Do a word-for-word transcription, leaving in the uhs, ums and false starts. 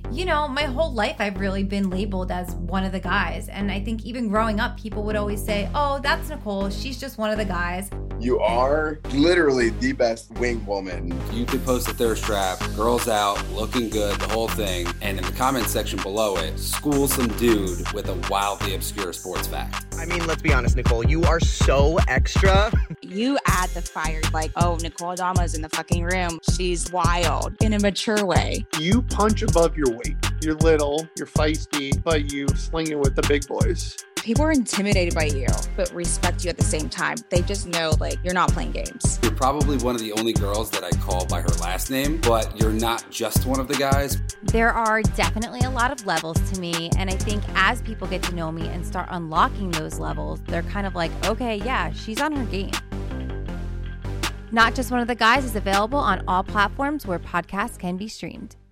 You know, my whole life I've really been labeled as one of the guys. And I think even growing up, people would always say, oh, that's Nicole. She's just one of the guys. You are literally the best wing woman. You could post a thirst trap, girls out, looking good, the whole thing. And in the comment section below it, school some dude with a wildly obscure sports fact. I mean, let's be honest, Nicole, you are so extra. You add the fire, like, oh, Nicole Adama's in the fucking room. She's wild in a mature way. You punch above your weight. You're little, you're feisty, but you sling it with the big boys. People are intimidated by you, but respect you at the same time. They just know, like, you're not playing games. You're probably one of the only girls that I call by her last name, but you're not just one of the guys. There are definitely a lot of levels to me, and I think as people get to know me and start unlocking those levels, they're kind of like, okay, yeah, she's on her game. Not Just One of the Guys is available on all platforms where podcasts can be streamed.